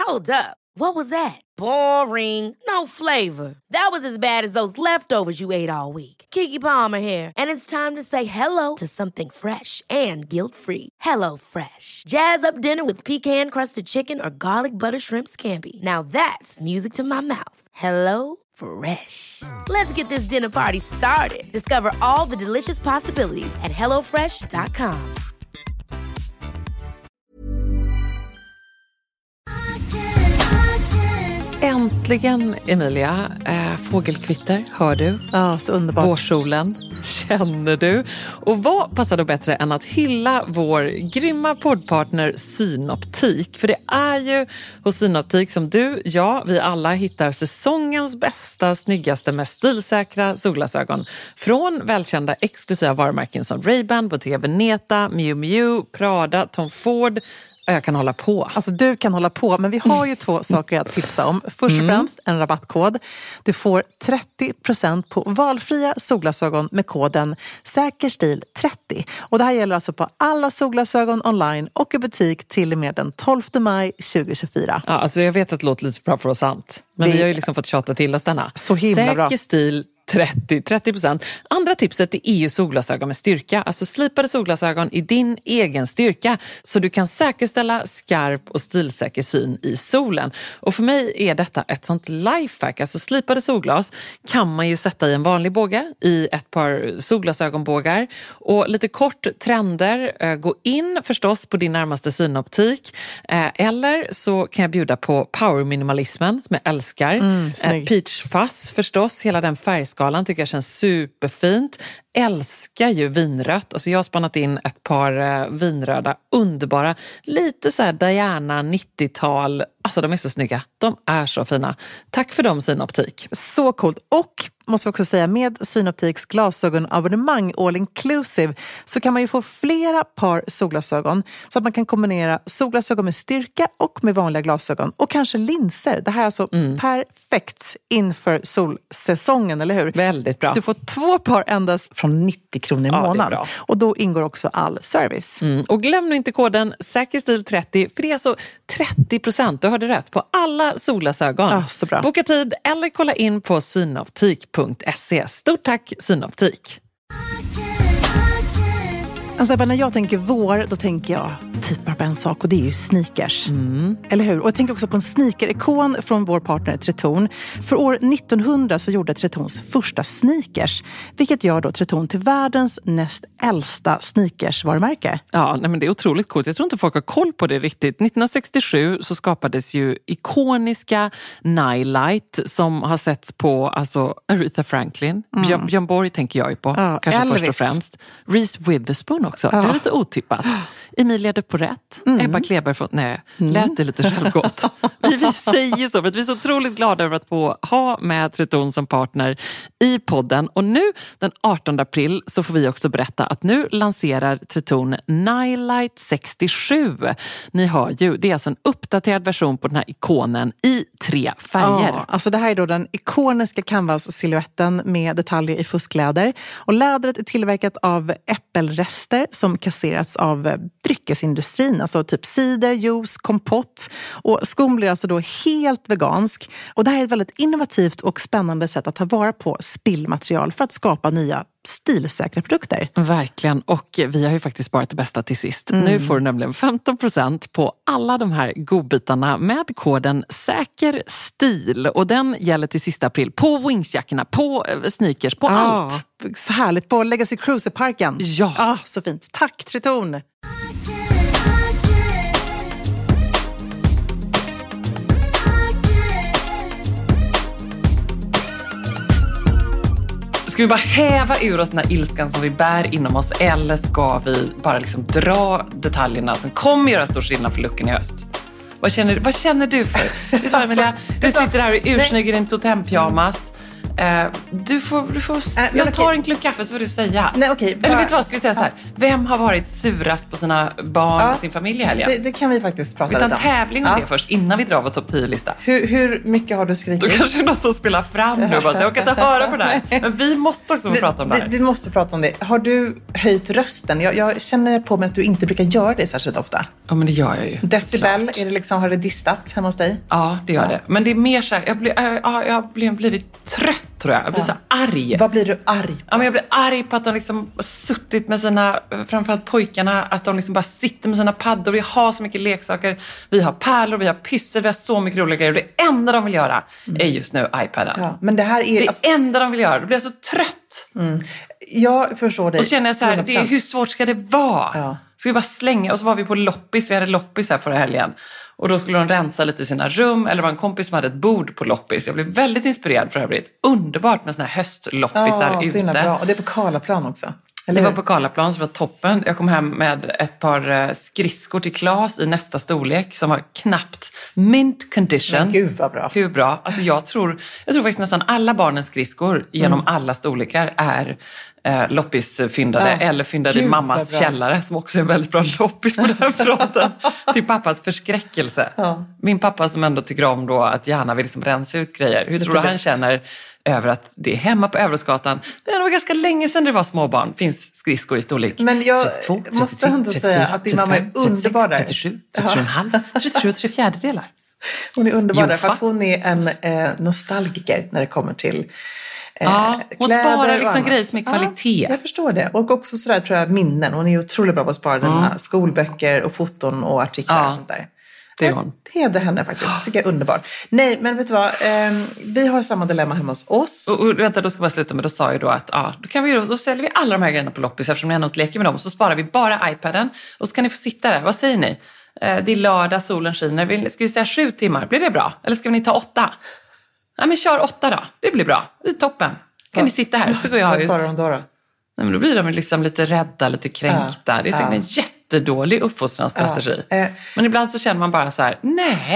Hold up. What was that? Boring. No flavor. That was as bad as those leftovers you ate all week. Keke Palmer here, and it's time to say hello to something fresh and guilt-free. Hello Fresh. Jazz up dinner with pecan-crusted chicken or garlic butter shrimp scampi. Now that's music to my mouth. Hello Fresh. Let's get this dinner party started. Discover all the delicious possibilities at hellofresh.com. Äntligen, Emilia. Fågelkvitter, hör du? Ja, så underbart. Vårsolen, känner du? Och vad passar då bättre än att hylla vår grymma poddpartner Synoptik? För det är ju hos Synoptik som du, vi alla hittar säsongens bästa, snyggaste, mest stilsäkra solglasögon. Från välkända exklusiva varumärken som Ray-Ban, Bottega Veneta, Miu Miu, Prada, Tom Ford. Jag kan hålla på. Alltså du kan hålla på, men vi har ju två saker att tipsa om. Först och främst en rabattkod. Du får 30% på valfria solglasögon med koden SÄKERSTIL30. Och det här gäller alltså på alla solglasögon online och i butik till och med den 12 maj 2024. Ja, alltså jag vet att det låter lite bra för oss sant. Men vi har ju liksom fått tjata till oss denna. Så himla bra. Säker stil 30%. Andra tipset är EU solglasögon med styrka. Alltså slipade solglasögon i din egen styrka. Så du kan säkerställa skarp och stilsäker syn i solen. Och för mig är detta ett sånt lifehack. Alltså slipade solglas kan man ju sätta i en vanlig båge. I ett par solglasögonbågar. Och lite kort trender. Gå in förstås på din närmaste synoptik. Eller så kan jag bjuda på power-minimalismen som jag älskar. Peach fuzz förstås. Hela den färgskalan tycker jag känns superfint. Älskar ju vinrött. Alltså jag har spannat in ett par vinröda, underbara. Lite så här Diana 90-tal. Alltså de är så snygga. De är så fina. Tack för dem, Synoptik. Så coolt. Och måste vi också säga, med Synoptiks glasögonabonnemang all inclusive så kan man ju få flera par solglasögon så att man kan kombinera solglasögon med styrka och med vanliga glasögon och kanske linser. Det här är alltså perfekt inför solsäsongen, eller hur? Väldigt bra. Du får 2 par endast från 90 kronor i månaden. Och då ingår också all service. Och glöm nu inte koden SÄKERSTIL30 för det är alltså 30%. Du hörde rätt på alla solglasögon. Så bra. Boka tid eller kolla in på synoptik.se. Stort tack Synoptik. Alltså när jag tänker vår, då tänker jag typ bara på en sak och det är ju sneakers. Eller hur? Och jag tänker också på en sneaker-ikon från vår partner Tretorn. För år 1900 så gjorde Tretorns första sneakers, vilket gör då Tretorn till världens näst äldsta sneakers-varumärke. Ja, nej, men det är otroligt coolt. Jag tror inte folk har koll på det riktigt. 1967 så skapades ju ikoniska Nightlight som har setts på alltså Aretha Franklin. Björn Borg tänker jag ju på. Kanske Elvis. Först och främst. Reese Witherspoon också. Det är lite otippat. Emilia de Porrett. Ebba Kleber från... Nej, lät det lite självgott. Vi säger så för att vi är så otroligt glada över att få ha med Tretorn som partner i podden. Och nu den 18 april så får vi också berätta att nu lanserar Tretorn Nightlight 67. Ni hör ju, det är alltså en uppdaterad version på den här ikonen i 3 färger. Ja, alltså det här är då den ikoniska canvas-silhuetten med detaljer i fuskläder. Och lädret är tillverkat av äppelrester som kasserats av dryckesindustrin, alltså typ cider, juice, kompott. Och skon blir alltså då helt vegansk. Och det här är ett väldigt innovativt och spännande sätt att ta vara på spillmaterial för att skapa nya stilsäkra produkter. Verkligen, och vi har ju faktiskt sparat det bästa till sist. Nu får du nämligen 15% på alla de här godbitarna med koden SÄKERSTIL. Och den gäller till sista april på Wingsjackorna, på sneakers, på allt. Så härligt, på Legacy Cruiser-parken. Ja. Så fint. Tack Tretorn! Ska vi bara häva ur oss den här ilskan som vi bär inom oss, eller ska vi bara liksom dra detaljerna som kommer göra stor skillnad för looken i höst? Vad känner du för? Vet du, Emilia, du sitter här och är ursnygg i din totempyjamas. Du får jag tar en klunk kaffe så får du säga. Nej, okej, Eller vet du vad, ska vi säga så här. Vem har varit surast på sina barn och sin familj i helgen? Det kan vi faktiskt prata lite om. Vi tar en tävling om det först innan vi drar vår topp 10-lista. Hur mycket har du skrikit? Då kanske någon som spelar fram nu och bara säger, jag kan inte höra på det här. Men vi måste också få prata om det här. Vi måste prata om det. Har du höjt rösten? Jag känner på mig att du inte brukar göra det särskilt ofta. Ja, men det gör jag ju. Decibel, är det liksom, har det distat hemma hos dig? Ja, det gör det. Men det är mer så här, jag har blivit trött, tror jag. Jag blir så arg. Vad blir du arg på? Ja, men jag blir arg på att de liksom har suttit med sina, framförallt pojkarna, att de liksom bara sitter med sina paddor. Vi har så mycket leksaker. Vi har pärlor, vi har pyssel, vi har så mycket roliga grejer. Det enda de vill göra är just nu iPaden. Ja, men det här är... Det enda de vill göra. Då blir jag så trött. Jag förstår dig. Och så känner jag så här, det är, hur svårt ska det vara? Ja. Ska vi bara slänga? Och så var vi på loppis. Vi hade loppis här förra helgen. Och då skulle de rensa lite i sina rum. Eller var en kompis som hade ett bord på loppis. Jag blev väldigt inspirerad för övrigt. Underbart med såna här höstloppisar ute. Så himla bra. Och det är på Karlaplan också. Eller det var på Karlaplan, så det var toppen. Jag kom hem med ett par skridskor till Claes i nästa storlek som var knappt mint condition. Men gud vad bra. Hur bra? Alltså jag tror faktiskt nästan alla barnens skridskor genom alla storlekar är loppisfyndade eller fyndade i mammas källare, som också är en väldigt bra loppis på den fronten, till pappas förskräckelse. Ja. Min pappa som ändå tycker om då att gärna vill liksom rensa ut grejer. Hur tror du han känner över att det är hemma på Övrosgatan? Det var ganska länge sedan det var småbarn. Finns skridskor i storlek. Men jag 32, måste ändå säga att din mamma är underbar där. 37, 37,5, 37 och 3/4. Hon är underbar där, för att hon är en nostalgiker när det kommer till hon sparar liksom grejer som är kvalitet. Ja, jag förstår det. Och också sådär, tror jag, minnen. Hon är otroligt bra på att spara dina skolböcker och foton och artiklar och sånt där. Det är hon. Hedrar henne faktiskt. Tycker jag är underbart. Nej, men vet du vad? Vi har samma dilemma hemma hos oss. Och vänta, då ska jag bara sluta med. Då sa jag då att då säljer vi alla de här grejerna på loppis, eftersom ni ändå inte leker med dem. Och så sparar vi bara iPaden. Och så kan ni få sitta där. Vad säger ni? Det är lördag, solen skiner. Ska vi säga 7 timmar? Blir det bra? Eller ska ni ta 8? Nej, men kör 8 då. Det blir bra. Det är toppen. Kan ni sitta här? Så går jag ut. Vad sa de då? Nej, men då blir de liksom lite rädda, lite kränkta. Det är säkert en jättedålig uppfostransstrategi. Men ibland så känner man bara så här,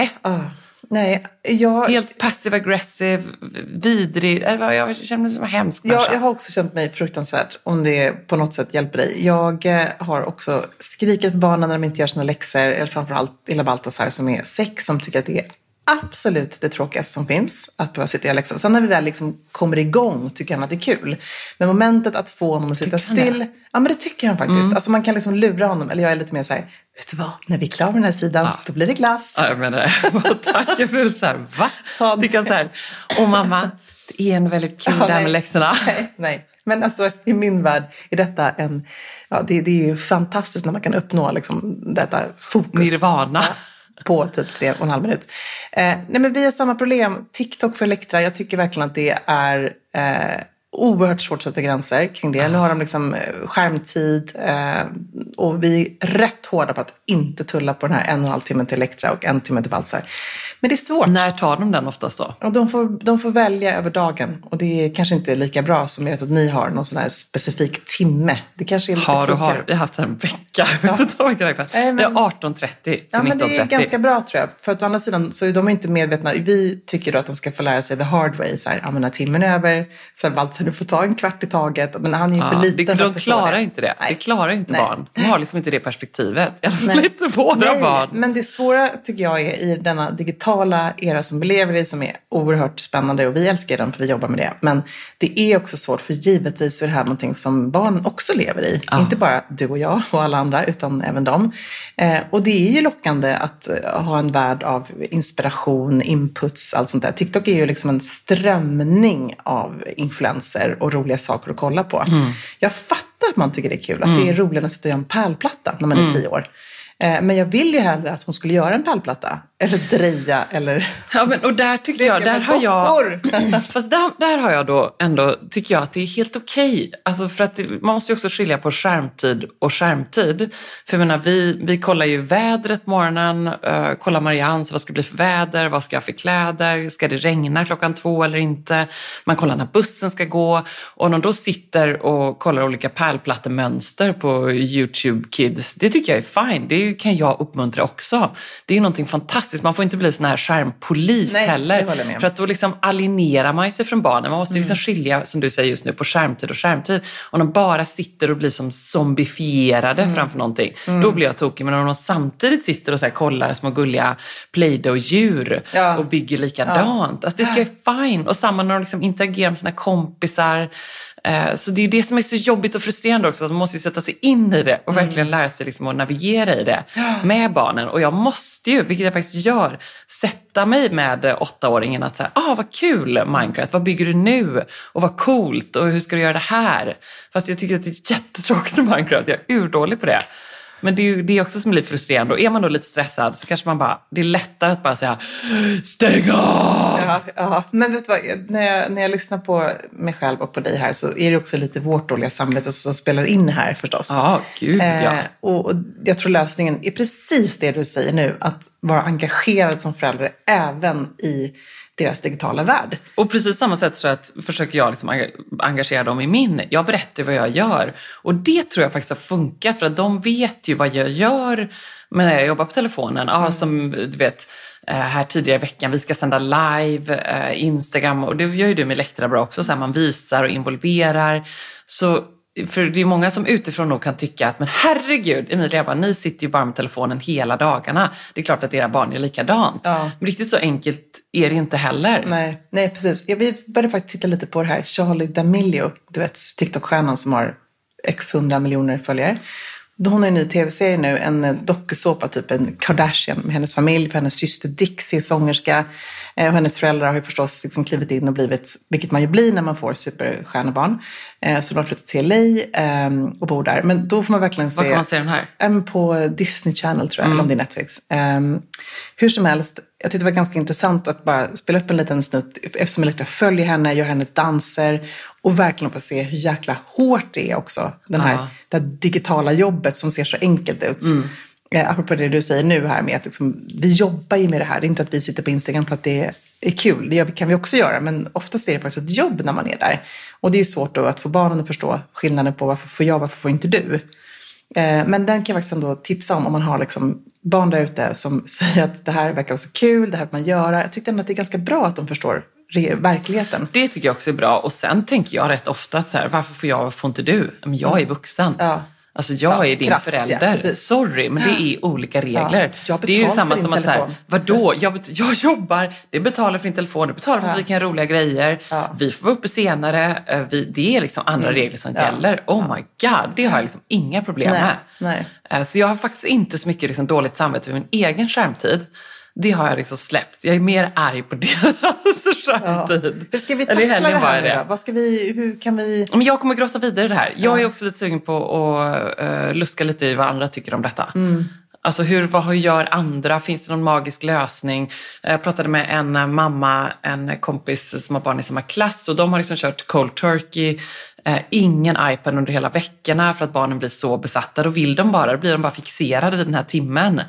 nej. Helt passive-aggressive, vidrig. Jag känner mig som en hemsk människa. Jag har också känt mig fruktansvärt, om det på något sätt hjälper dig. Jag har också skrikit på barnen när de inte gör sina läxor. Eller framförallt Illa Baltasar som är 6, som tycker att det är absolut det tråkigaste som finns, att behöva sitta i läxan. Sen när vi väl liksom kommer igång tycker han att det är kul. Men momentet att få honom att sitta still, ja, men det tycker han faktiskt. Alltså man kan liksom lura honom, eller jag är lite mer så här, vet du vad, när vi är klara med den här sidan, då blir det glass. Ja, jag menar, tack, jag blir så här, va? Det kan så här, mamma, det är en väldigt kul där med läxorna. Nej. Men alltså i min värld är detta det är ju fantastiskt när man kan uppnå liksom detta fokus. Nirvana. På typ 3,5 minut. Nej, men vi har samma problem. TikTok för Elektra. Jag tycker verkligen att det är oerhört svårt att sätta gränser kring det. Nu har de liksom skärmtid och vi är rätt hårda på att inte tulla på den här 1,5 timme till Elektra och 1 timme till Baltzar. Men det är svårt. När tar de den oftast då? Och de får välja över dagen. Och det är kanske inte lika bra som jag vet att ni har någon sån här specifik timme. Det kanske är lite klokare. Vi har haft en vecka. Jag vet inte vad man kan räkna. Vi har 18:30 till 19:30. Ja, men det är ganska bra, tror jag. För att å andra sidan så är de inte medvetna. Vi tycker då att de ska få lära sig the hard way. Så här, när timmen är över. Så här, Baltzar, du får ta en kvart i taget. Men han är ju för liten för att förstå det. De klarar inte det. Det klarar inte barn. De har liksom inte det perspektivet. I alla fall inte våra barn. Men det svåra tycker jag är i denna digitala era som vi lever i, som är oerhört spännande, och vi älskar den för vi jobbar med det. Men det är också svårt, för givetvis är det här någonting som barn också lever i. Inte bara du och jag och alla andra, utan även dem. Och det är ju lockande att ha en värld av inspiration, inputs, allt sånt där. TikTok är ju liksom en strömning av influenser och roliga saker att kolla på. Jag fattar att man tycker det är kul, att det är roligt att sitta och göra en pärlplatta när man är 10 år. Men jag vill ju hellre att hon skulle göra en pärlplatta. Eller dreja, eller... Ja, men och där tycker jag... Fast där har jag då ändå... Tycker jag att det är helt okej. Alltså för att man måste ju också skilja på skärmtid och skärmtid. För jag menar, vi kollar ju vädret morgonen. Kollar Marians, vad ska det bli för väder? Vad ska jag för kläder? Ska det regna 2:00 eller inte? Man kollar när bussen ska gå. Och om de då sitter och kollar olika pärlplattemönster på YouTube Kids. Det tycker jag är fine. Det kan jag uppmuntra också. Det är ju någonting fantastiskt drastiskt. Man får inte bli sån här skärmpolis heller. Det håller jag med om. För att då liksom alienerar man sig från barnen. Man måste liksom skilja, som du säger just nu, på skärmtid och skärmtid. Om de bara sitter och blir som zombifierade framför någonting, då blir jag tokig. Men om de samtidigt sitter och så här kollar små gulliga Play-Doh-djur och bygger likadant. Alltså det ska vara fine. Och samma när de liksom interagerar med sina kompisar. Så det är det som är så jobbigt och frustrerande också, att man måste ju sätta sig in i det och verkligen lära sig liksom att navigera i det med barnen. Och jag måste ju, vilket jag faktiskt gör, sätta mig med 8-åringen att säga, vad kul Minecraft, vad bygger du nu? Och vad coolt, och hur ska du göra det här? Fast jag tycker att det är jättetråkigt med Minecraft, jag är urdålig på det. Men det är det också som blir frustrerande. Och är man då lite stressad så kanske man bara, det är lättare att bara säga stäng av! Ja. Men vet du vad, när jag lyssnar på mig själv och på dig här, så är det också lite vårt dåliga samvete som spelar in här förstås. Ja, gud ja. Och jag tror lösningen är precis det du säger nu, att vara engagerad som förälder även i deras digitala värld. Och precis samma sätt så att försöker jag liksom engagera dem i min. Jag berättar vad jag gör. Och det tror jag faktiskt har funkat, för att de vet ju vad jag gör. Men när jag jobbar på telefonen, som du vet, här tidigare i veckan, vi ska sända live, Instagram, och det gör ju du med Elektra bra också, så här man visar och involverar. Så för det är många som utifrån nog kan tycka att, men herregud Emilia, bara, ni sitter ju bara med telefonen hela dagarna. Det är klart att era barn är likadant. Ja. Men riktigt så enkelt är det inte heller. Nej, precis. Vi började faktiskt titta lite på det här. Charli D'Amelio, du vet, TikTok-stjärnan som har x 100 miljoner följare. Hon har en ny tv-serie nu, en dokusåpa, typ en Kardashian, med hennes familj, för hennes syster Dixie, sångerska. Och hennes föräldrar har ju förstås liksom klivit in och blivit, vilket man ju blir när man får superstjärnebarn. Så de har flyttat till LA och bor där. Men då får man verkligen se... Var kan man se den här? På Disney Channel tror jag, eller om det är Netflix. Hur som helst, jag tyckte det var ganska intressant att bara spela upp en liten snutt, eftersom Elektra följer henne, gör hennes danser och verkligen få se hur jäkla hårt det är också. Det här digitala jobbet som ser så enkelt ut. Apropå det du säger nu här med att liksom, vi jobbar ju med det här. Det är inte att vi sitter på Instagram för att det är kul. Det kan vi också göra, men oftast är det faktiskt ett jobb när man är där. Och det är svårt då att få barnen att förstå skillnaden på varför får jag, varför får inte du. Men den kan jag faktiskt ändå tipsa om man har liksom barn där ute som säger att det här verkar vara så kul, det här vill man göra. Jag tyckte ändå att det är ganska bra att de förstår verkligheten. Det tycker jag också är bra. Och sen tänker jag rätt ofta att så här, varför får jag, varför får inte du? Men jag är vuxen. Ja. Alltså jag är din förälder. Sorry, men det är olika regler. Det är ju samma som att så här, vadå? Jag jobbar, det betalar för din telefon, det betalar för att vi kan göra roliga grejer. Vi får vara uppe senare. Det är liksom andra regler som gäller. Oh my god, det har jag liksom inga problem med. Nej. Så jag har faktiskt inte så mycket liksom dåligt samvete för min egen skärmtid. Det har jag liksom släppt. Jag är mer arg på deras skärmtid. Hur ska vi tackla det här nu då? Hur kan vi... Men jag kommer gråta vidare det här. Jag är också lite sugen på att luska lite i vad andra tycker om detta. Alltså vad gör andra? Finns det någon magisk lösning? Jag pratade med en mamma, en kompis som har barn i samma klass. Och de har liksom kört cold turkey. Ingen iPad under hela veckorna för att barnen blir så besatta. Då blir de bara fixerade vid den här timmen.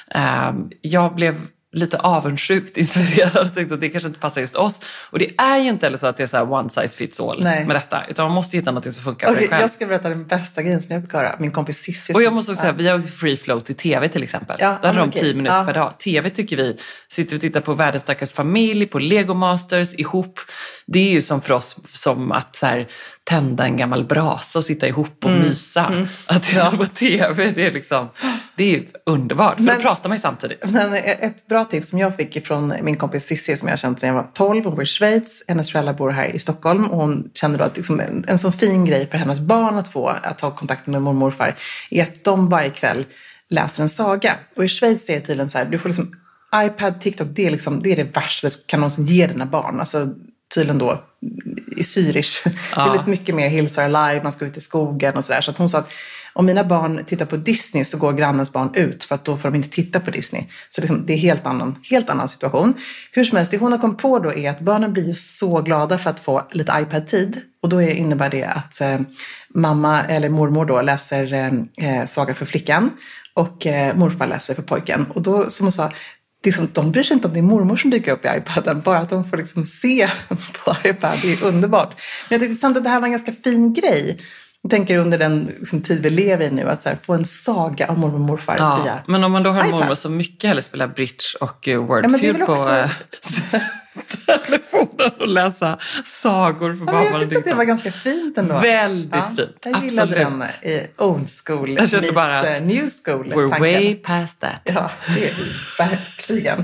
Jag blev lite avundsjukt inspirerad och tänkte att det kanske inte passar just oss. Och det är ju inte heller så att det är så här one size fits all med detta. Utan man måste hitta något som funkar för dig själv. Jag ska berätta den bästa grejen som jag fick höra. Min kompis Sissi. Och jag måste också säga, vi har free flow i tv till exempel. Där har de 10 minuter per dag. TV tycker vi, sitter och tittar på Världens starkaste familj, på Lego Masters ihop. Det är ju som för oss som att så här, tända en gammal brasa och sitta ihop och mysa. Att titta på tv, det är ju underbart. För då pratar man ju samtidigt. Men ett bra tips som jag fick ifrån min kompis Sissi som jag har känt sedan jag var 12. Hon bor i Schweiz. Hennes föräldrar bor här i Stockholm. Och hon kände då att liksom en så fin grej för hennes barn att ha kontakt med mormor och morfar är att de varje kväll läser en saga. Och i Schweiz är det tydligen så här, du får liksom iPad, TikTok, det är det värsta du kan någonsin ge dina barn. Alltså tydligen då i Zürich. Det är lite mycket mer Hills Are Alive, man ska ut i skogen och sådär. Så att hon sa att om mina barn tittar på Disney så går grannens barn ut för att då får de inte titta på Disney. Så liksom, det är helt annan situation. Hur som helst, det hon har kommit på då är att barnen blir så glada för att få lite iPad-tid. Och då innebär det att mamma eller mormor då läser saga för flickan och morfar läser för pojken. Och då, som hon sa, de bryr sig inte om det är mormor som dyker upp i iPaden, bara att de får liksom se på iPad, det är underbart. Men jag tyckte samtidigt att det här var en ganska fin grej. Jag tänker under den liksom, tid vi lever i nu att så här, få en saga av mormor och morfar via men om man då har en iPad. mormor som mycket hellre spelar bridge och Wordfeud på telefonen och läsa sagor för barnen. Jag tyckte att det var ganska fint ändå. Väldigt fint. Jag gillade den i old school meets bara new school. We're tanken. Way past that. Ja, det är vi verkligen.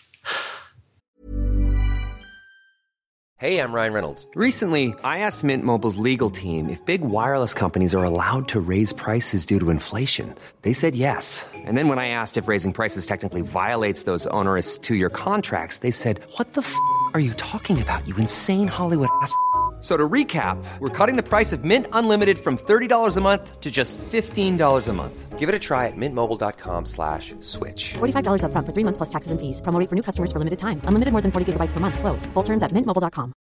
Hey, I'm Ryan Reynolds. Recently, I asked Mint Mobile's legal team if big wireless companies are allowed to raise prices due to inflation. They said yes. And then when I asked if raising prices technically violates those onerous 2-year contracts, they said, "What the f*** are you talking about, you insane Hollywood ass?" So to recap, we're cutting the price of Mint Unlimited from $30 a month to just $15 a month. Give it a try at mintmobile.com/switch. $45 up front for 3 months plus taxes and fees. Promo rate for new customers for limited time. Unlimited more than 40 gigabytes per month. Slows full terms at mintmobile.com.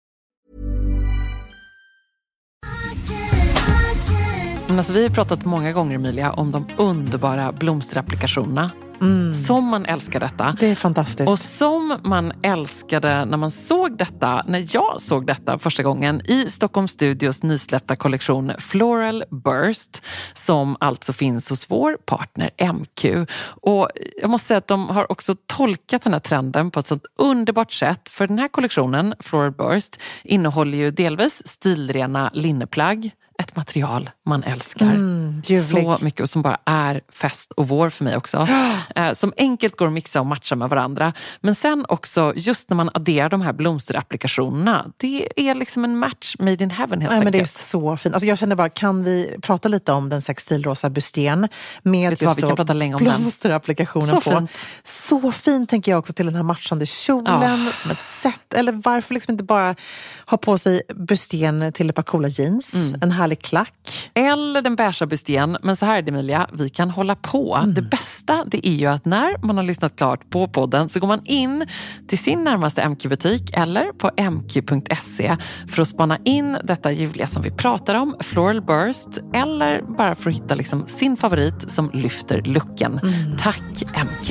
Alltså, vi har pratat många gånger, Emilia, om de underbara blomsterapplikationerna. Som man älskar detta. Det är fantastiskt. Och som man älskade när man såg detta, när jag såg detta första gången i Stockholm Studios nysläppta kollektion Floral Burst, som alltså finns hos vår partner MQ. Och jag måste säga att de har också tolkat den här trenden på ett sånt underbart sätt. För den här kollektionen, Floral Burst, innehåller ju delvis stilrena linneplagg. Ett material man älskar så mycket och som bara är fest och vår för mig också. Som enkelt går att mixa och matcha med varandra. Men sen också, just när man adderar de här blomsterapplikationerna, det är liksom en match made in heaven helt enkelt. Men det är så fint. Alltså jag känner bara, kan vi prata lite om den sextilrosa busten med just vi kan prata länge om blomsterapplikationen så på. Fint. Så fint tänker jag också till den här matchande kjolen som ett set. Eller varför liksom inte bara ha på sig busten till ett par coola jeans, en härlig klack. Eller den beiga busten. Men så här är det, Emilia, vi kan hålla på. Det bästa, det är ju att när man har lyssnat klart på podden så går man in till sin närmaste MQ-butik eller på mq.se för att spana in detta ljuvliga som vi pratar om, Floral Burst, eller bara för att hitta liksom sin favorit som lyfter looken. Tack MQ!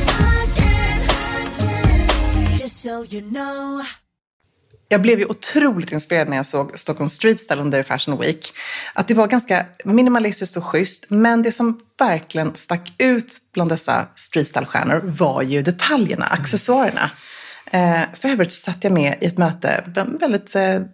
Jag blev ju otroligt inspirerad när jag såg Stockholm Street Style under Fashion Week. Att det var ganska minimalistiskt och schysst. Men det som verkligen stack ut bland dessa street style-stjärnor var ju detaljerna, accessoarerna. För övrigt så satt jag med i ett möte bland väldigt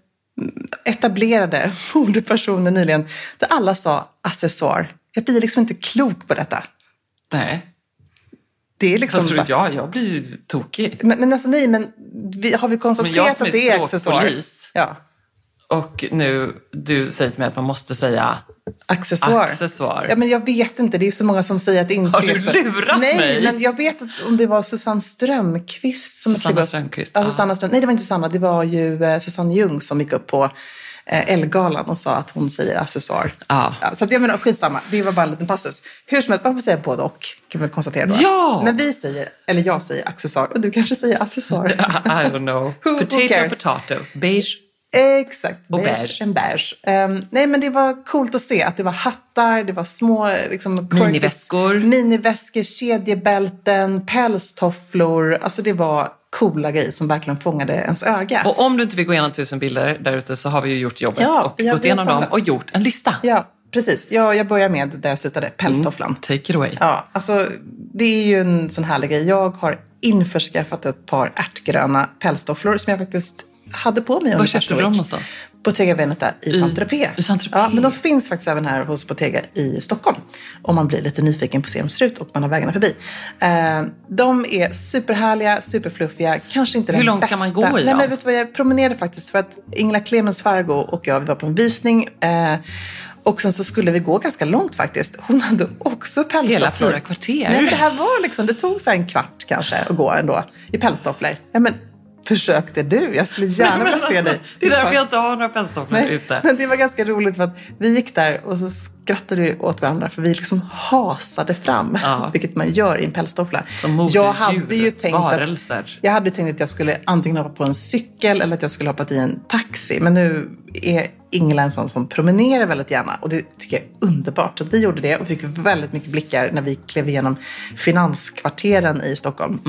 etablerade modepersoner nyligen. Där alla sa accessoar. Jag blir liksom inte klok på detta. Nej. Det är liksom jag blir ju tokig. Men alltså nej, men har vi konstaterat att det är accessoar? Ja. Och nu, du säger till mig att man måste säga accessoar. Ja, men jag vet inte, det är så många som säger att det inte är så. Har du lurat mig? Nej, men jag vet att om det var Susanne Strömqvist som Susanne Strömqvist. Ja, Susanne Ström. Nej, det var inte Susanne, det var ju Susanne Ljung som gick upp på Ellegalan och sa att hon säger accessoar. Ja, så att jag menar, skitsamma. Det var bara en liten passus. Hur som helst, man får säga både och. Kan vi konstatera då. Ja! Men jag säger accessoar och du kanske säger accessoar. I don't know. Potato. Beige. Exakt. Och beige. Nej, men det var coolt att se att det var hattar, det var små liksom, miniväskor, kedjebälten, pälstofflor. Alltså det var coola grejer som verkligen fångade ens öga. Och om du inte vill gå igenom 1000 bilder där ute så har vi ju gjort jobbet och gått igenom dem och gjort en lista. Ja, precis. Jag börjar med där jag slutade, pälstofflan. Take it away. Ja, alltså det är ju en sån härlig grej. Jag har införskaffat ett par ärtgröna pälstofflor som jag faktiskt hade på mig. Var köpte du dem någonstans? Bottega Veneta i Saint-Tropez. Ja, men de finns faktiskt även här hos Bottega i Stockholm. Om man blir lite nyfiken på serumstrut och man har vägarna förbi. De är superhärliga, superfluffiga. Kanske inte den bästa. Hur långt kan man gå i dem? Nej, men vet du vad, jag promenerade faktiskt för att Ingela Clemens Fargo och jag, vi var på en visning. Och sen så skulle vi gå ganska långt faktiskt. Hon hade också pälstofflor. Hela Flora kvarter. Nej, men det här var liksom, det tog så här en kvart kanske att gå ändå i pälstofflor. Ja, men försökte du? Jag skulle gärna vilja se dig. Det är därför jag inte har några pälstofflor ute. Men det var ganska roligt för att vi gick där och så skrattade vi åt varandra för vi liksom hasade fram, vilket man gör i en pälstoffla. Jag hade ju tänkt att jag skulle antingen hoppa på en cykel eller att jag skulle hoppa i en taxi. Men nu är Ingela en sån som promenerar väldigt gärna och det tycker jag är underbart. Så vi gjorde det och fick väldigt mycket blickar när vi klev igenom finanskvarteren i Stockholm.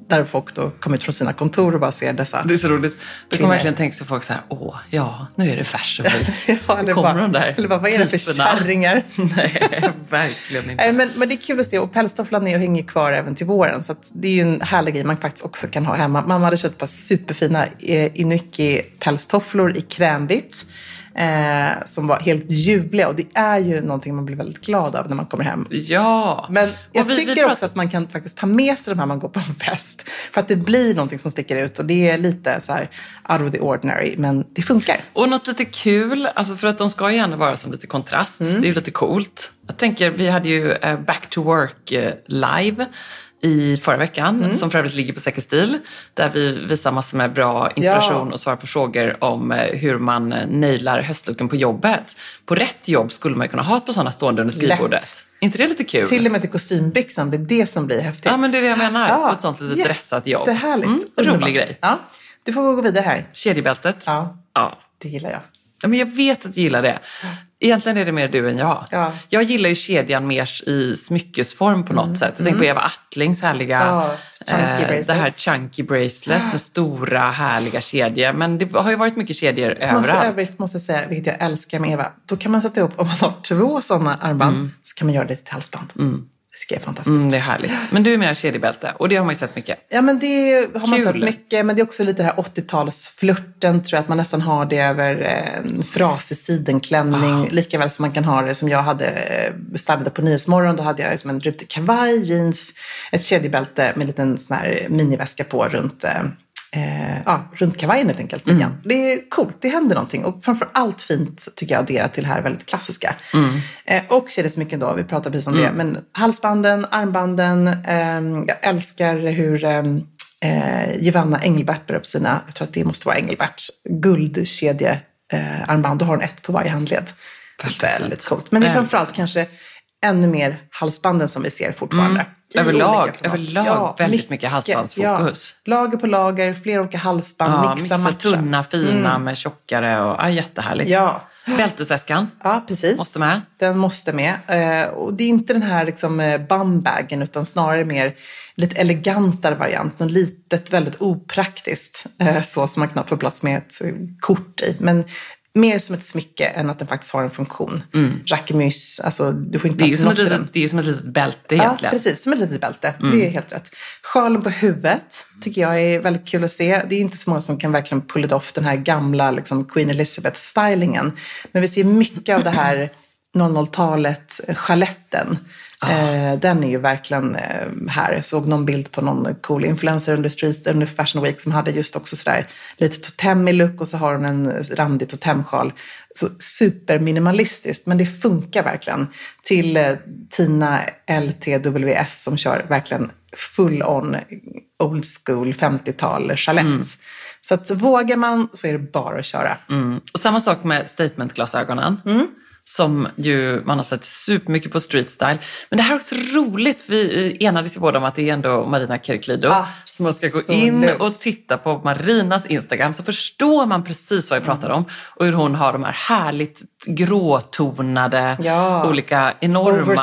där folk då kommer ut från sina kontor och bara ser dessa. Det är så roligt. Då kan verkligen tänka sig folk så här, nu är det fashionable. Ja, eller kommer de där eller bara, vad är det för kärringar? Nej, verkligen inte. Men det är kul att se, och pälstofflan är och hänger kvar även till våren, så att det är ju en härlig grej man faktiskt också kan ha hemma. Mamma hade köpt ett par superfina Inuki pälstofflor i krämvitt. Som var helt ljuvliga, och det är ju någonting man blir väldigt glad av när man kommer hem. Ja. Men jag tycker också att man kan faktiskt ta med sig de här man går på en fest, för att det blir någonting som sticker ut, och det är lite så här out of the ordinary, men det funkar. Och något lite kul, alltså för att de ska gärna vara som lite kontrast. Det är ju lite coolt. Jag tänker, vi hade ju Back to Work live i förra veckan, som för övrigt ligger på Säker Stil, där vi visar massor med bra inspiration och svarar på frågor om hur man nailar höstlooken på jobbet. På rätt jobb skulle man kunna ha ett på sådana stående under skrivbordet. Lätt. Inte det lite kul? Till och med till kostymbyxan, det är det som blir häftigt. Ja, men det är det jag menar. På ett sånt litet dressat jobb. Jättehärligt. Rolig grej. Ja, du får gå vidare här. Kedjebältet. Ja, det gillar jag. Ja, men jag vet att du gillar det. Egentligen är det mer du än jag. Ja. Jag gillar ju kedjan mer i smyckesform på något sätt. Jag tänker på Eva Attlings härliga det här chunky bracelet med stora härliga kedjor. Men det har ju varit mycket kedjor överallt. Som för övrigt måste jag säga, vilket jag älskar med Eva, då kan man sätta ihop, om man har 2 sådana armband, så kan man göra det till halsband. Det ska vara fantastiskt. Det är härligt. Men du är mer kedjebälte, och det har man ju sett mycket. Ja, men det har man sett mycket. Men det är också lite det här 80-talsflirten, tror jag, att man nästan har det över en frasig sidenklänning. Lika väl som man kan ha det, som jag hade stannade på Nyhetsmorgon. Då hade jag liksom en rutig kavaj, jeans, ett kedjebälte med en liten sån här miniväska på runt kavajen helt enkelt. Det är coolt, det händer någonting. Och framförallt fint tycker jag adderar till det här väldigt klassiska. Och kedjesmycken då, vi pratar precis om det. Men halsbanden, armbanden, jag älskar hur Giovanna Engelbert bär upp sina, jag tror att det måste vara Engelberts, guldkedjearmband. Då har hon ett på varje handled. Väldigt coolt. Men det är framförallt kanske ännu mer halsbanden som vi ser fortfarande. Överlag väldigt mycket halsbandsfokus. Ja. Lager på lager, flera olika halsband, mixa tunna, fina med tjockare och jättehärligt. Ja. Bältesväskan. Ja, precis. Måste med. Den måste med. Och det är inte den här liksom bumbagen, utan snarare mer lite elegantare variant. Något litet, väldigt opraktiskt. Så som man knappt får plats med ett kort i. Men mer som ett smycke än att den faktiskt har en funktion. Jacquemus, alltså du får inte plats med något i den. Det är ju som ett litet bälte egentligen. Ja, precis. Som ett litet bälte. Det är helt rätt. Sjalen på huvudet tycker jag är väldigt kul att se. Det är inte så många som kan verkligen pull it off den här gamla liksom Queen Elizabeth-stylingen. Men vi ser mycket av det här 00-talet, chaletten. Den är ju verkligen här. Jag såg någon bild på någon cool influencer under Fashion Week som hade just också sådär lite totem i look, och så har hon en randig totemsjal. Så superminimalistiskt, men det funkar verkligen. Till Tina LTWS som kör verkligen full on old school 50-tal chalett. Så att vågar man så är det bara att köra. Och samma sak med statementglasögonen. Som ju man har sett supermycket på street style. Men det här är också roligt. Vi enades ju båda om att det är ändå Marina Kerklido. Så man ska gå in och titta på Marinas Instagram, så förstår man precis vad jag pratar om. Och hur hon har de här härligt gråtonade, olika enorma,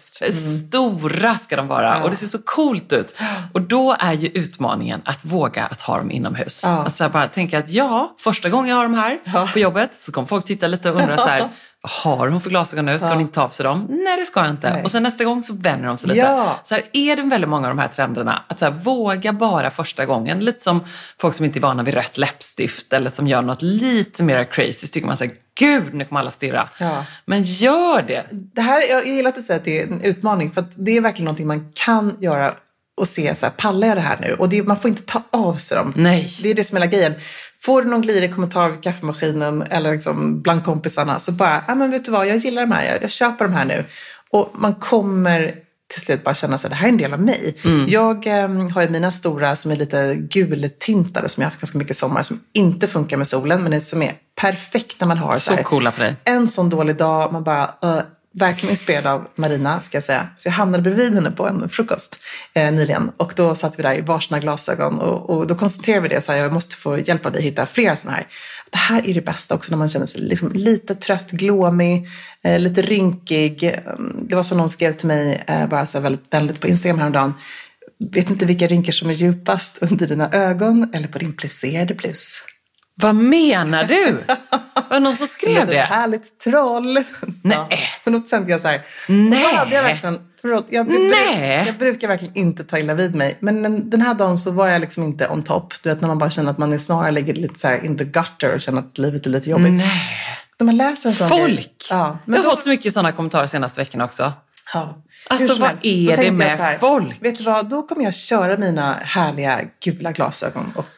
stora ska de vara. Och det ser så coolt ut. Och då är ju utmaningen att våga att ha dem inomhus. Att så här bara tänka att första gången jag har de här på jobbet, så kommer folk titta lite och undra så här: har hon för glasögon nu? Ska hon inte ta av sig dem? Nej, det ska jag inte. Och sen nästa gång så vänder de sig lite. Så här är det väldigt många av de här trenderna. Att så här, våga bara första gången. Lite som folk som inte är vana vid rött läppstift. Eller som gör något lite mer crazy. Så tycker man så här, gud, nu kommer alla stirra. Men gör det. Det här, jag gillar att du säger att det är en utmaning. För att det är verkligen någonting man kan göra och se så här, pallar jag det här nu? Och man får inte ta av sig dem. Nej. Det är det som är hela grejen. Får du någon glirig kommentar vid kaffemaskinen eller liksom bland kompisarna, så bara, men vet du vad, jag gillar de här, jag köper de här nu. Och man kommer till slut bara känna sig, det här är en del av mig. Jag har ju mina stora som är lite gultintade, som jag har haft ganska mycket sommar, som inte funkar med solen, men som är perfekt när man har så här, coola på dig. En sån dålig dag, man bara verkligen inspirerad av Marina, ska jag säga. Så jag hamnade bredvid henne på en frukost nyligen. Och då satt vi där i varsna glasögon. Och då koncentrerade vi det och sa, jag måste få hjälp av dig att hitta flera sådana här. Det här är det bästa också när man känner sig liksom lite trött, glåmig, lite rynkig. Det var som någon skrev till mig bara så väldigt, väldigt på Instagram häromdagen. vet inte vilka rynkor som är djupast, under dina ögon eller på din plisserade blus. Vad menar du? Var det någon som skrev det? Ett härligt troll. Nej. Ja, för något kände jag så här. Nej. Vad hade jag verkligen... Förlåt, jag brukar verkligen inte ta illa vid mig. Men den här dagen så var jag liksom inte on top. Du vet, när man bara känner att man är snarare ligger lite så här in the gutter och känner att livet är lite jobbigt. Nej. När man läser en sån Folk! grej, ja, men jag har fått så mycket sådana kommentarer senaste veckan också. Ja. Alltså vad är det med här, folk? Vet du vad, då kommer jag köra mina härliga gula glasögon och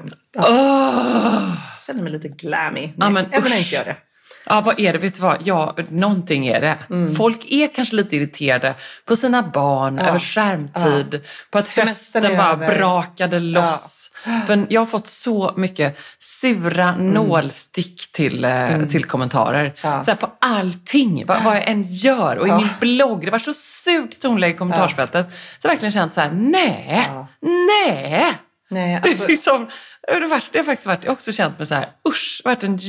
känner mig lite glammy. Ja, men jag vill inte göra det. Ja, vad är det? Vet du vad? Ja, någonting är det. Folk är kanske lite irriterade på sina barn, över skärmtid, på att hösten bara brakade loss. För jag har fått så mycket sura nålstick till kommentarer. Så här, på allting, vad jag än gör. Och i min blogg, det var så surt tonläge i kommentarsfältet. Så jag verkligen känt så här, nej. Alltså... det har faktiskt varit, jag har också känt mig så här, usch, varit en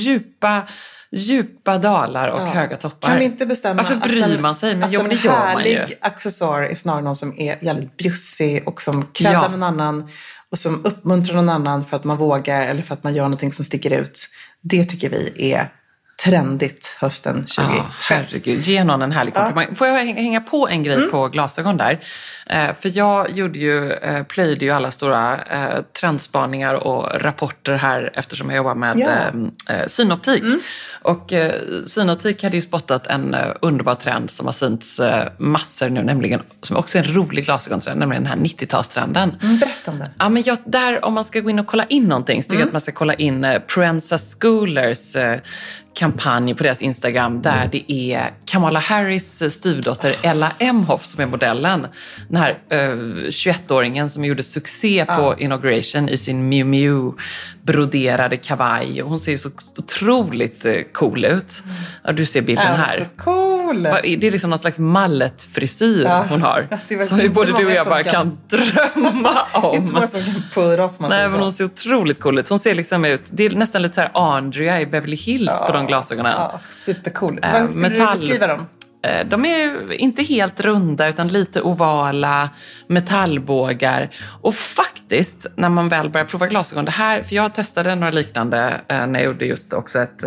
djupa dalar och höga toppar. Kan vi inte bestämma varför bryr man sig? Men det gör man ju. Accessoar är snarare någon som är jävligt bjussig och som kräddar någon annan och som uppmuntrar någon annan för att man vågar eller för att man gör någonting som sticker ut. Det tycker vi är trendigt hösten 2021. Ge någon en härlig komplimang. Får jag hänga på en grej på glasögon där? För jag plöjde ju alla stora trendspaningar och rapporter här eftersom jag jobbar med synoptik. Och synoptik hade ju spottat en underbar trend som har synts massor nu, nämligen, som också är en rolig glasögontrend, nämligen den här 90-talstrenden. Berätta om den. Ja, men där, om man ska gå in och kolla in någonting, så tycker jag att man ska kolla in Prensa Schoolers kampanj på deras Instagram, där det är Kamala Harris styvdotter Ella Emhoff som är modellen. Den här 21-åringen som gjorde succé på inauguration i sin Miu Miu broderade kavaj. Och hon ser så otroligt cool ut. Ja, du ser bilden här. Så cool! Det är liksom någon slags malletfrisyr hon har. Som både du och jag bara kan drömma om. Inte många som kan pull off. Nej, men hon ser otroligt cool ut. Hon ser liksom ut, det är nästan lite så här Andrea i Beverly Hills på de glasögonen. Ja, supercool. Vad skulle du beskriva dem? De är inte helt runda utan lite ovala, metallbågar. Och faktiskt, när man väl börjar prova glasögon, det här, för jag testade några liknande när jag gjorde just också ett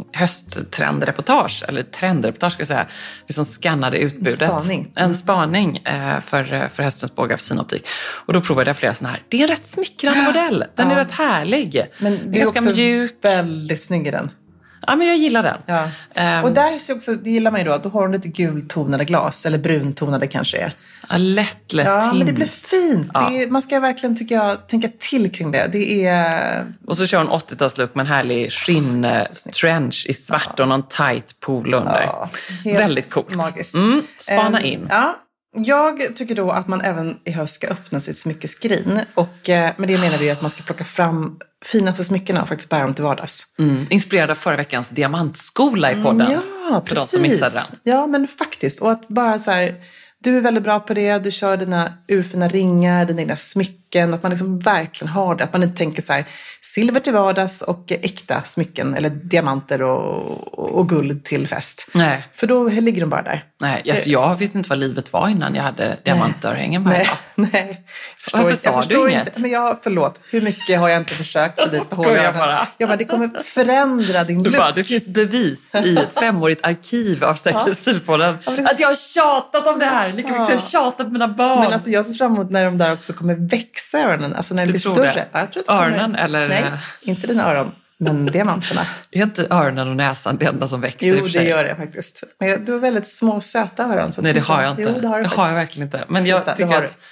hösttrendreportage, eller trendreportage ska jag säga, liksom skannade utbudet. En spaning för höstens bågar för synoptik. Och då provade jag flera sådana här. Det är en rätt smickrande modell. Den är rätt härlig. Men det är också mjuk. Väldigt snygg i den. Ja, men jag gillar den. Ja. Och där så också, det gillar man ju då har hon lite gultonade glas, eller bruntonade kanske är. Ja, lätt Ja, tint. men det blir fint. Ja. Man ska verkligen, tycker jag, tänka till kring det. Det är... Och så kör hon 80-talslook med en härlig skinn-trench i svart och någon tight polo under. Ja, väldigt coolt. Magiskt. Spana in. Ja. Jag tycker då att man även i höst ska öppna sitt smyckeskrin. Och med det menar vi att man ska plocka fram finaste smyckena och faktiskt bära dem till vardags. Inspirerad av förra veckans diamantskola i podden. Ja, precis. För de som missade den. Ja, men faktiskt. Och att bara så här, du är väldigt bra på det. Du kör dina urfina ringar, dina egna smycken. Att man liksom verkligen har det. Att man inte tänker så här, silver till vardags och äkta smycken. Eller diamanter och guld till fest. Nej. För då ligger de bara där. Nej, alltså jag vet inte vad livet var innan jag hade diamantörhängen varje dag. Nej. Varför sa du inget? Inte, men förlåt. Hur mycket har jag inte försökt för dit på hållaren? Jag bara, det kommer förändra din look. Det finns bevis i ett 5-årigt arkiv av Stilpodden. Att jag har tjatat om det här. Lika mycket som jag har tjatat med mina barn. Men alltså jag ser fram emot när de där också kommer växa öronen. Alltså när det blir större. Öronen eller... Nej, inte dina öron. Men diamanterna. Är inte öronen och näsan det enda som växer? Jo, det gör det faktiskt. Men du har väldigt små söta öron. Så nej, det har jag inte. Jo, det har jag verkligen inte. Men jag tycker att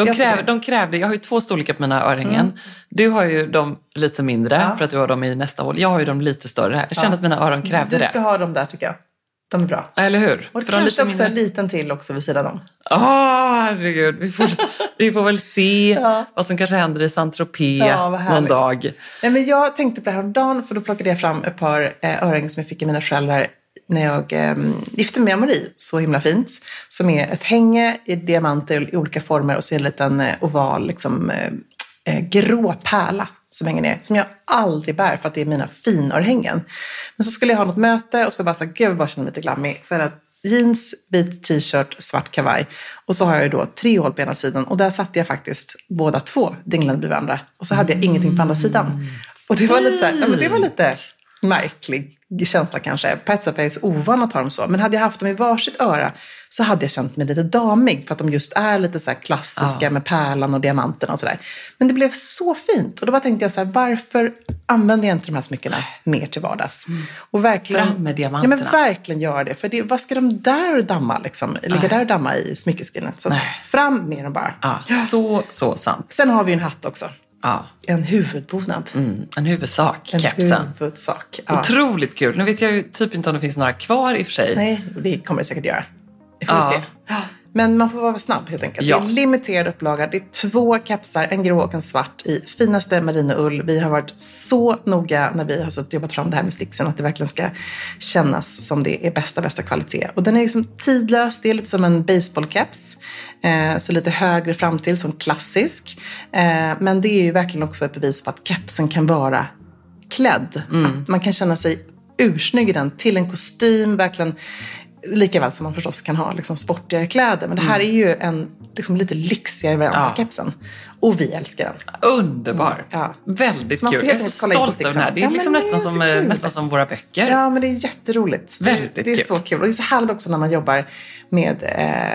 de krävde, jag har ju 2 storlekar på mina örhängen. Du har ju dem lite mindre för att du har dem i nästa hål. Jag har ju dem lite större. Jag kände att mina öron krävde det. Du ska ha dem där tycker jag. De är bra. Eller hur? Och kanske lite också en liten till också vid sidan om. Herregud. Vi får väl se vad som kanske händer i Saint-Tropez någon dag. Nej, men jag tänkte på det här om dagen, för då plockade jag fram ett par örhängen som jag fick i mina föräldrar när jag gifte mig med Marie. Så himla fint. Som är ett hänge i diamanter i olika former och så en liten oval liksom, grå pärla som hänger ner. Som jag aldrig bär för att det är mina finörhängen. Men så skulle jag ha något möte och så bara så gud, jag bara känner mig lite glammig. Så är det jeans, vit t-shirt, svart kavaj. Och så har jag ju då 3 hål på ena sidan. Och där satte jag faktiskt båda 2 dinglande bredvid varandra. Och så hade jag ingenting på andra sidan. Och det var lite så här, ja, men det var lite märklig känsla kanske. På ett sätt är jag så ovan att ha dem så. Men hade jag haft dem i varsitt öra så hade jag känt mig lite damig. För att de just är lite så här klassiska med pärlan och diamanterna och sådär. Men det blev så fint. Och då bara tänkte jag så här, varför använder jag inte de här smyckena mer till vardags? Och verkligen, fram med diamanterna. Ja, men verkligen gör det. För det, vad ska de där och damma liksom? Ligga där och damma i smyckeskrinet. Så fram med dem bara. Ja, så sant. Sen har vi ju en hatt också. Ja. En huvudbonad. En huvudsak, kepsen. En huvudsak, ja. Otroligt kul. Nu vet jag ju typ inte om det finns några kvar i och för sig. Nej, det kommer det säkert göra. Det får vi se. Men man får vara snabb helt enkelt. Ja. Det är limiterad upplaga. Det är 2 kepsar, en grå och en svart i finaste marinoull. Vi har varit så noga när vi har jobbat fram det här med sticksen att det verkligen ska kännas som det är bästa kvalitet. Och den är liksom tidlös. Det är lite som en baseballkeps. Så lite högre fram till som klassisk. Men det är ju verkligen också ett bevis på att kepsen kan vara klädd. Att man kan känna sig ursnygg i den till en kostym. Verkligen lika väl som man förstås kan ha liksom sportigare kläder. Men det här är ju en liksom lite lyxigare variant av kepsen. Och vi älskar den. Underbar. Ja. Väldigt Så man får kul. Jag är helt så enkelt kolla in på stolt över den här. Det är liksom nästan som våra böcker. Ja, men det är jätteroligt. Väldigt det är kul. så kul. Och det är så härligt också när man jobbar med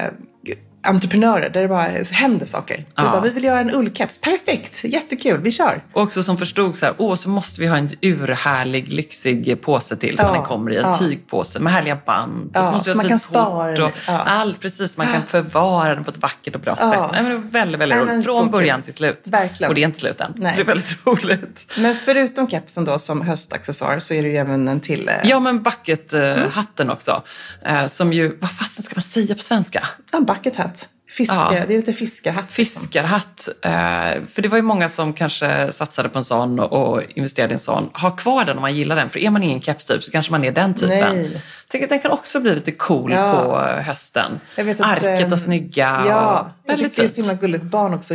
entreprenörer där det bara händer saker. Vi vill göra en ullkeps. Perfekt, jättekul, vi kör. Och också som förstod så här, så måste vi ha en urhärlig, lyxig påse till som den kommer i. En tygpåse med härliga band. Och så måste så man kan spara den. Allt, precis. Man kan förvara den på ett vackert och bra sätt. Nej, men det är väldigt, väldigt roligt. Från början till slut. Verkligen. Och det är inte slut än. Nej. Så det är väldigt roligt. Men förutom kepsen då som höstaccessoar så är det ju även en till. Ja, men bucket-hatten också. Som ju, vad fasen ska man säga på svenska? En bucket hat. Det är lite fiskarhatt. Fiskarhatt. För det var ju många som kanske satsade på en sån och investerade i en sån. Ha kvar den om man gillar den. För är man ingen kepstyp så kanske man är den typen. Nej. Tänk att den kan också bli lite cool på hösten. Jag vet att, arket och snygga. Ja, och jag tycker det är så himla gulligt barn också.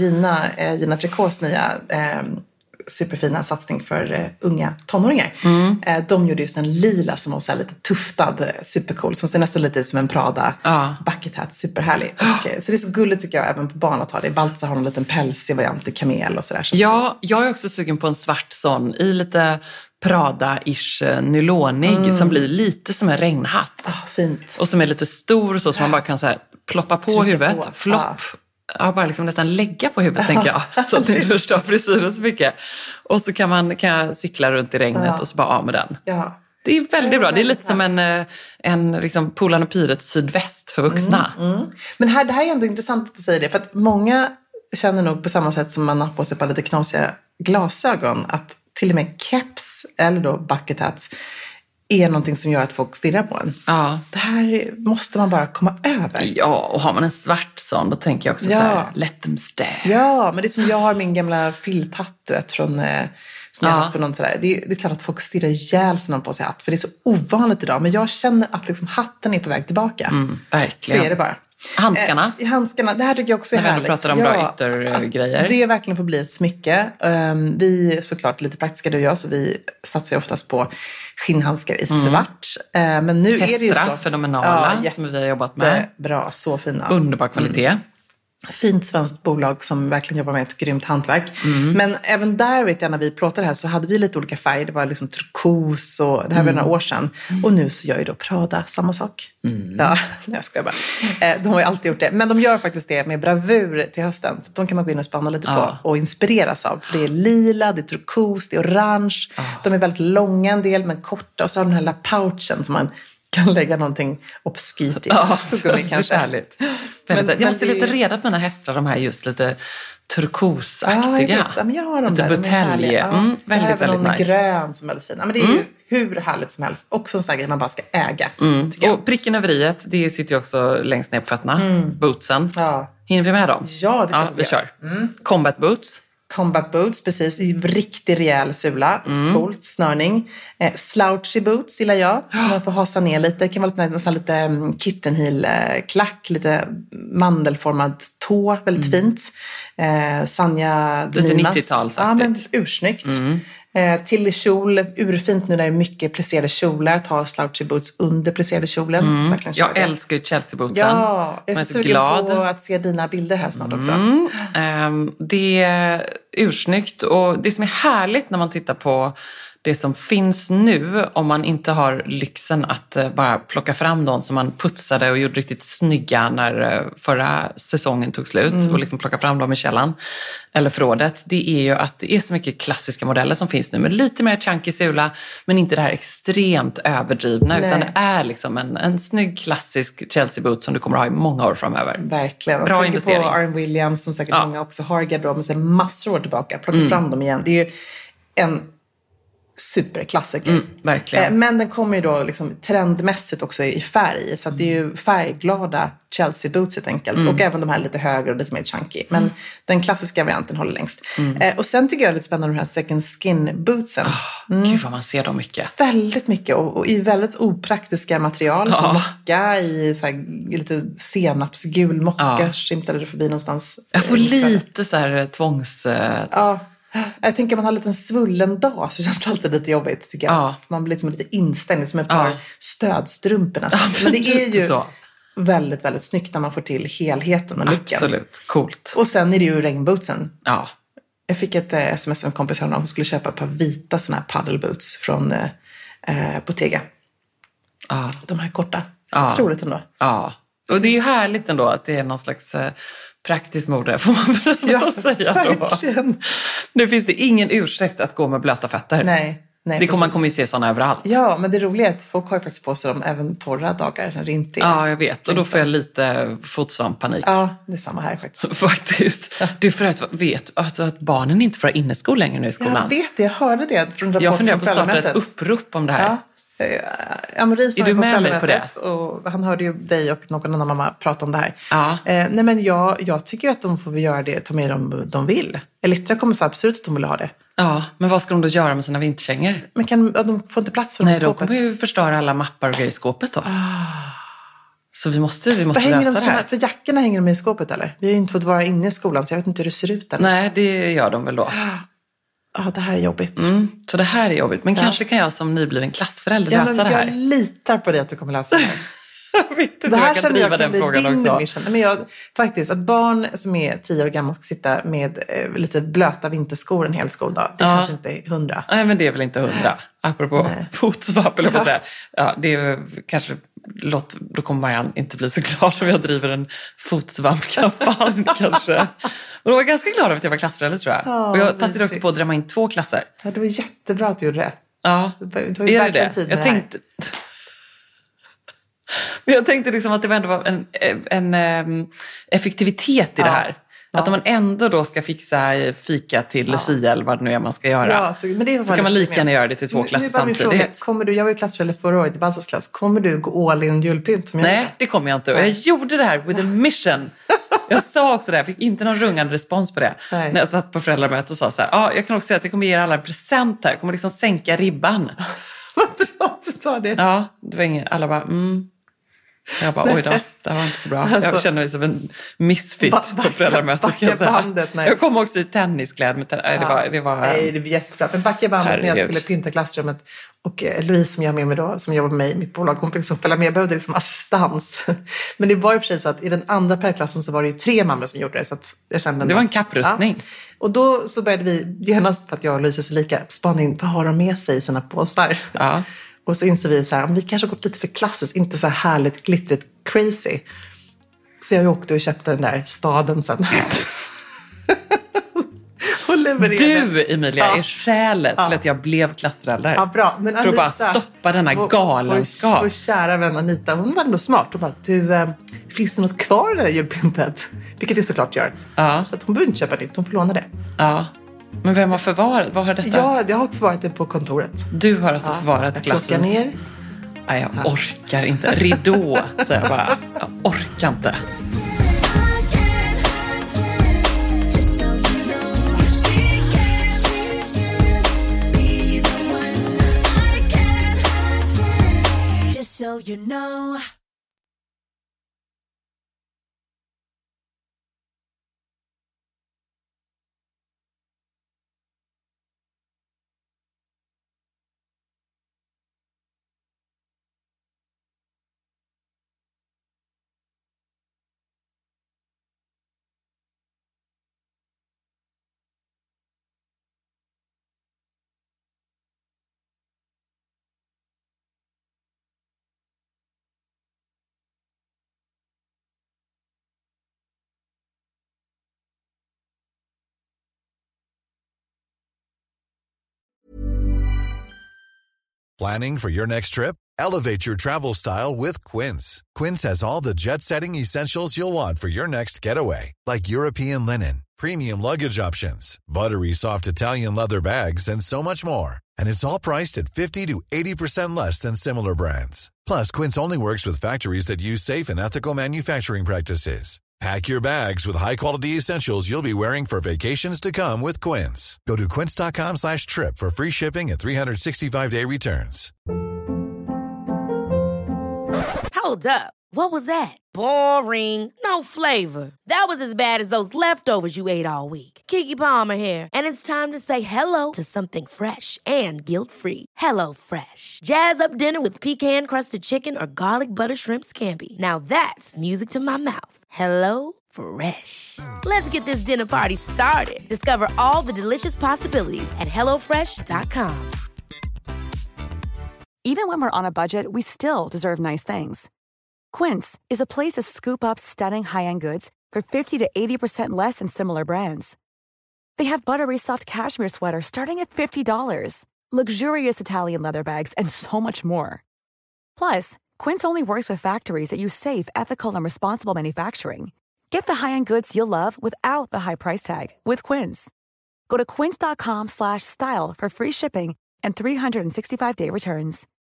Gina Tricots nya superfina satsning för unga tonåringar. De gjorde just en lila som var så här lite tuftad, supercool. Som ser nästan lite ut som en Prada bucket hat, superhärlig. Så det är så gulligt tycker jag även på barn att ha det. Baltzar har en liten pälsig variant i kamel och sådär. Ja, jag är också sugen på en svart sån i lite Prada-ish nylonig som blir lite som en regnhatt. Fint. Och som är lite stor så man bara kan så här ploppa på huvudet. Flopp. Ja, bara liksom nästan lägga på huvudet tänker jag. Så att det inte förstör frisyren så mycket. Och så kan jag cykla runt i regnet och så bara av med den. Ja. Det är väldigt bra. Det är lite som en liksom Polarn och Piret sydväst för vuxna. Men det här är ändå intressant att du säger det. För att många känner nog på samma sätt som man har på sig på lite knasiga glasögon. Att till och med keps eller då bucket hats är någonting som gör att folk stirrar på en. Ja. Det här måste man bara komma över. Ja, och har man en svart sån då tänker jag också så här, let them stare. Ja, men det är som jag har min gamla filthatt från som jag har haft på någon sådär. Det är klart att folk stirrar ihjäl sig någon på sig hatt. För det är så ovanligt idag. Men jag känner att liksom hatten är på väg tillbaka. Verkligen. Så är det bara. Handskarna. Det här tycker jag också är härligt. När vi pratar om bra yttergrejer. Det är verkligen får bli ett smycke. Vi är såklart lite praktiska du och jag. Så vi satsar ju oftast på skinnhandskar i svart. Men nu är det ju så. Fenomenala som vi har jobbat med. Bra, så fina. Underbar kvalitet. Fint svenskt bolag som verkligen jobbar med ett grymt hantverk. Men även där vet jag när vi pratade här så hade vi lite olika färger. Det var liksom turkos och det här var några år sedan. Och nu så gör ju då Prada samma sak. Ja, jag skojar bara. De har ju alltid gjort det. Men de gör faktiskt det med bravur till hösten. Så de kan man gå in och spanna lite på och inspireras av. För det är lila, det är turkos, det är orange. De är väldigt långa en del men korta. Och så har de den här lilla pouchen som man kan lägga någonting obskyrt i. Ja, kanske. Härligt. Jag måste lite reda på mina hästar, de här just lite turkosaktiga. Ja, jag har dem lite där. Butelje. Väldigt, väldigt nice. Grön som är väldigt fin. Men det är ju hur härligt som helst. Också en sån här grej man bara ska äga. Och pricken över iet, det sitter ju också längst ner på fötterna. Bootsen. Ja. Hinner vi med dem? Ja, det kan vi kör. Combat boots. Combat boots, precis. I riktigt rejäl sula. Coolt, snörning. Slouchy boots gillar jag. Man får hasa ner lite. Det kan vara nästan lite kittenheel-klack. Lite mandelformad tå. Väldigt fint. Sanja lite 90-talsaktigt. Ja, men ursnyggt. Till kjol, urfint nu när det är mycket plisserade kjolar. Ta slouchy boots under plisserade kjolen. Jag älskar ju Chelsea-bootsen. Ja, jag är så sugen glad på att se dina bilder här snart också. Det är ursnyggt och det som är härligt när man tittar på det som finns nu, om man inte har lyxen att bara plocka fram dem som man putsade och gjorde riktigt snygga när förra säsongen tog slut och liksom plocka fram dem i källan eller förrådet, det är ju att det är så mycket klassiska modeller som finns nu med lite mer chunky sula men inte det här extremt överdrivna. Nej. Utan det är liksom en snygg klassisk Chelsea boot som du kommer att ha i många år framöver. Verkligen. Bra investering. På R. Williams som säkert många också har i garderoben sedan massor år tillbaka. Plocka fram dem igen. Det är ju en superklassiker. Verkligen. Men den kommer ju då liksom trendmässigt också i färg. Så att det är ju färgglada Chelsea boots helt enkelt. Och även de här lite högre och lite mer chunky. Men den klassiska varianten håller längst. Och sen tycker jag det är lite spännande de här second skin bootsen. Gud vad man ser dem mycket. Väldigt mycket. Och i väldigt opraktiska material. Som mocka i så här, lite senapsgul mocka. Skimtade det förbi någonstans. Jag får lite så här tvångs... Jag tänker att man har en liten svullen dag så känns det alltid lite jobbigt tycker jag. Man blir liksom lite instängd som ett par stödstrumpor nästan. Men det är ju väldigt, väldigt snyggt när man får till helheten och looken. Absolut, coolt. Och sen är det ju regnbootsen. Ja. Jag fick ett sms av en kompis häromdagen som skulle köpa ett par vita såna här paddleboots från Bottega. De här korta. Otroligt ändå. Ja, och det är ju härligt ändå att det är någon slags... praktiskt mode får man väl säga verkligen. Då. Nu finns det ingen ursäkt att gå med blöta fötter. Nej, man kommer ju se sådana överallt. Ja, men det är roligt att folk har faktiskt på sig dem även torra dagar när det inte är. Ja, jag vet. Och då får jag lite fotsvamppanik. Ja, det är samma här faktiskt. Faktiskt. Du vet alltså att barnen inte får ha inneskor längre nu i skolan. Jag vet det, jag hörde det från rapport. Jag funderar på att starta ett upprop om det här. Ja. Är du med mig på det? Och han hörde ju dig och någon annan mamma prata om det här. Ja. Nej men jag tycker att de får väl göra det, ta med dem de vill. Elektra kommer så absolut att de vill ha det. Ja, men vad ska de då göra med sina vinterkängor? Men de får inte plats för dem i skåpet. Nej, de kommer ju förstöra alla mappar och grejer i skåpet då. Så vi måste lösa det här. För jackorna hänger de i skåpet eller? Vi har ju inte fått vara inne i skolan så jag vet inte hur det ser ut än. Nej, det gör de väl då. Ja, det här är jobbigt. Så det här är jobbigt. Men kanske kan jag som nybliven klassförälder lösa det här. Jag litar på dig att du kommer lösa det här. Jag vet inte, det här jag kan driva den frågan också. Mission. Men faktiskt, att barn som är 10 år gamla ska sitta med lite blöta vinterskor en hel skoldag. Det känns inte 100. Nej, men det är väl inte 100. Apropå fotsvap, eller vad säga. Ja, det är kanske... då kommer Marianne inte bli så glad om jag driver en fotsvampkampanj kanske. Och då var jag ganska glad över att jag var klassförälder tror jag. Och jag passade också på att drämma in 2 klasser. Ja, det var jättebra att du gjorde det. Ja, det var ju verkligen tid med Men jag tänkte liksom att det ändå var en effektivitet i det här. Att om man ändå då ska fixa fika till Lucia eller vad det nu är man ska göra. Så kan man lika gärna göra det till 2 klasser samtidigt. Jag var ju klassförälder förra året i Balsas klass. Kommer du gå all in julpynt som jag Nej, det kommer jag inte. Jag gjorde det här with a mission. Jag sa också det, jag fick inte någon rungande respons på det. Nej. När jag satt på föräldramötet och sa så här, jag kan också säga att jag kommer ge er alla en present här. Jag kommer liksom sänka ribban. Vad bra att du sa det. Ja, det var ingen, alla bara, Jag bara, oj då, det här var inte så bra. Jag känner mig som en misfit på föräldramötet. Kan jag säga. Bandet, jag kom också i tenniskläder. Nej, det blir jättebra. Men backa bandet när jag skulle pynta klassrummet. Och Louise som jag har med mig då, som jobbar med mig i mitt bolag, hon fick liksom följa med. Jag behövde liksom assistans. Men det var ju för sig så att i den andra pärklassen så var det ju 3 mammor som gjorde det. Så att jag kände det var en kapprustning. Ja. Och då så började vi genast, för att jag och Louise är så lika, spana in, vad har de med sig i sina påsar? Ja. Och så inser vi så här, om vi kanske har gått lite för klassiskt, inte så här härligt, glittrigt, crazy. Så jag åkte och köpte den där staden sen. Och levererade. Du, Emilia, är skälet till att jag blev klassförälder. Ja, bra. Men för att bara stoppa denna galenskap. Vår kära vän Anita, hon var ändå smart. Hon bara, finns det något kvar i det här julpyntet? Vilket det såklart gör. Ja. Så att hon behöver inte köpa ditt, hon får låna det. Ja. Men vem har förvarat? Vad har detta? Ja, jag har förvarat det på kontoret. Du har alltså förvarat klassens... Jag plockar ner. Nej, jag orkar inte. Ridå, så jag bara. Jag orkar inte. So you know Planning for your next trip? Elevate your travel style with Quince. Quince has all the jet-setting essentials you'll want for your next getaway, like European linen, premium luggage options, buttery soft Italian leather bags, and so much more. And it's all priced at 50 to 80% less than similar brands. Plus, Quince only works with factories that use safe and ethical manufacturing practices. Pack your bags with high-quality essentials you'll be wearing for vacations to come with Quince. Go to quince.com/trip for free shipping and 365-day returns. Hold up. What was that? Boring. No flavor. That was as bad as those leftovers you ate all week. Keke Palmer here, and it's time to say hello to something fresh and guilt-free. Hello Fresh. Jazz up dinner with pecan-crusted chicken or garlic butter shrimp scampi. Now that's music to my mouth. Hello Fresh. Let's get this dinner party started. Discover all the delicious possibilities at hellofresh.com. Even when we're on a budget, we still deserve nice things. Quince is a place to scoop up stunning high-end goods for 50 to 80% less than similar brands. They have buttery soft cashmere sweaters starting at $50, luxurious Italian leather bags, and so much more. Plus, Quince only works with factories that use safe, ethical, and responsible manufacturing. Get the high-end goods you'll love without the high price tag with Quince. Go to quince.com/style for free shipping and 365-day returns.